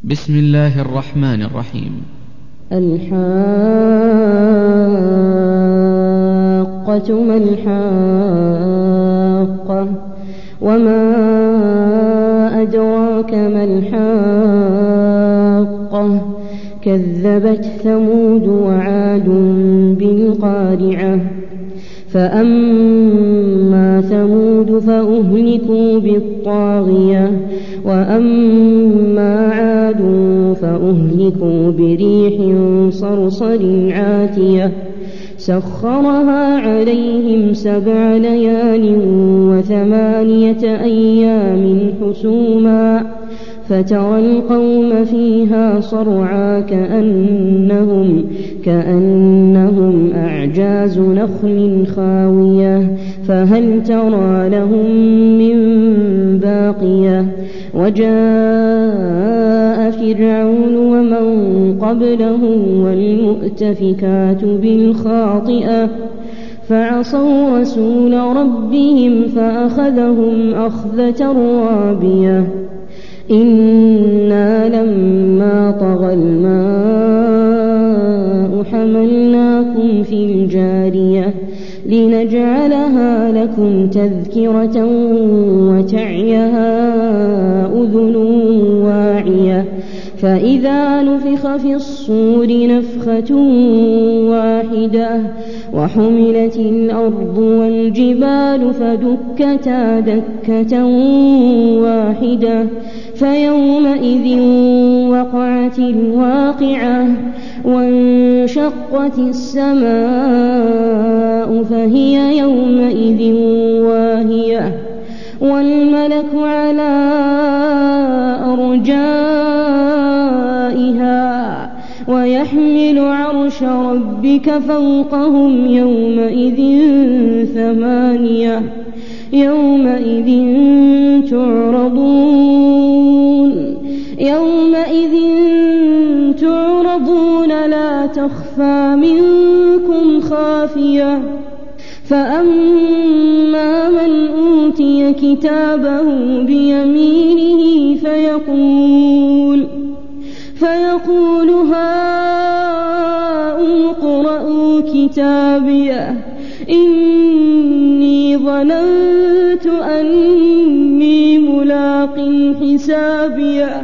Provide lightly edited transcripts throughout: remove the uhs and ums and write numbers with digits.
بسم الله الرحمن الرحيم. الحاقة ما الحاقة وما أدراك ما الحاقة كذبت ثمود وعاد بالقارعة فأما ثمود فأهلكوا بالطاغية وأما عاد فأهلكوا بريح صرصر عاتية سخرها عليهم 7 ليال و8 أيام حسوما فترى القوم فيها صرعى كأنهم أعجاز نخل خاوية فهل ترى لهم من باقية وجاء فرعون ومن قبله والمؤتفكات بالخاطئة فعصوا رسول ربهم فأخذهم أخذة رابية إنا لما طغى الماء حملناكم في الجارية لنجعلها لكم تذكرة وتعيها أذن واعية فإذا نفخ في الصور نفخة واحدة وحملت الأرض والجبال فدكتا دكة واحدة فيومئذ وقعت الواقعة وانشقت السماء فهي يومئذ واهية والملك على أرجائها ويحمل عرش ربك فوقهم يومئذ 8 يومئذ تعرضون لا تخفى منكم خافية فأما من أوتي كتابه بيمينه فيقول هاؤم اقرءوا كتابيه إني ظننت أني ملاق حسابيه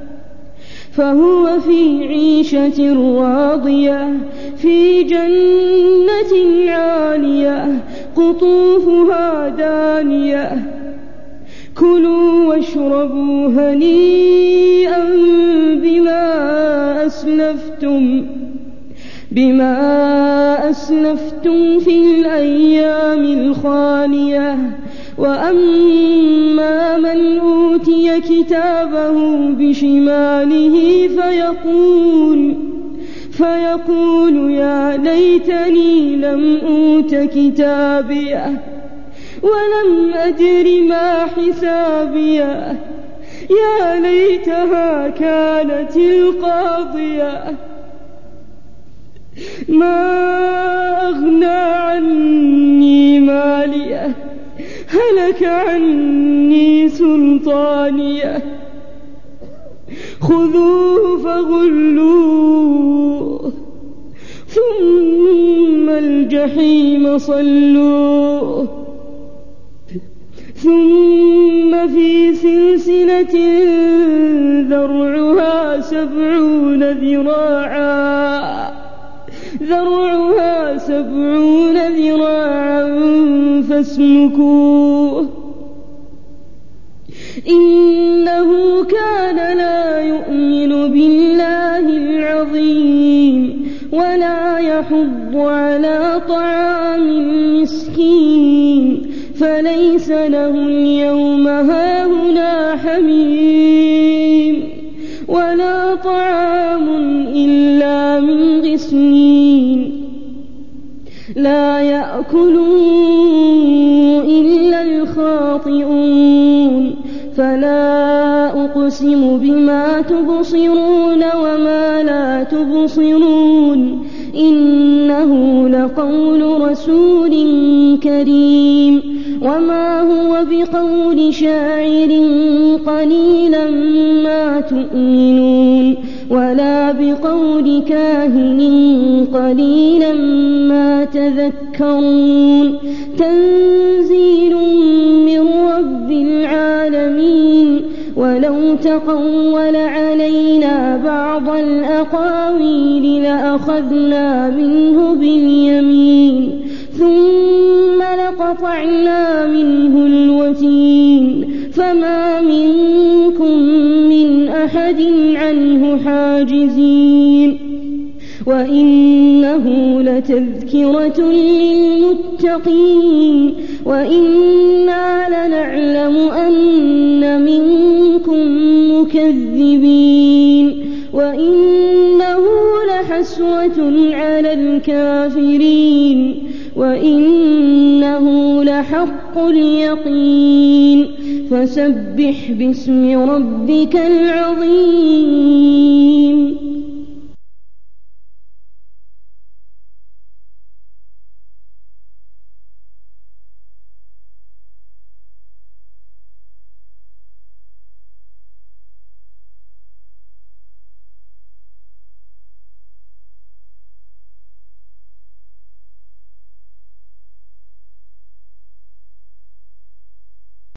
فهو في عيشة راضية في جنة عالية قطوفها دانية كلوا واشربوا هنيئا بما أسلفتم في الأيام الخالية وأما من أوتي كتابه بشماله فيقول يا ليتني لم أوت كتابيه ولم أدر ما حسابيه يا ليتها كانت القاضية ما أغنى عني ماليه هلك عني سلطانيه خذوه فغلوه ثم الجحيم صلوه ثم في سلسلة ذرعها 70 ذراعا فاسلكوه إنه كان لا يؤمن بالله العظيم ولا يحض على طعام المسكين فليس له اليوم هاهنا حميم ولا طعام إلا من غسلين لا يأكله إلا الخاطئون فلا أقسم بما تبصرون وما لا تبصرون إنه لقول رسول كريم وما هو بقول شاعر قليلا ما تؤمنون ولا بقول كاهن قليلا ما تذكرون تنزيل من رب العالمين ولو تقول علينا بعض الأقاويل لأخذنا منه باليمين ثم لقطعنا منه الوتين فما منكم من أحد عنه حاجزين وإنه لتذكرة للمتقين وإنا لنعلم أن منكم مكذبين وإنه لحسرة على الكافرين وإنه لحق اليقين فسبح باسم ربك العظيم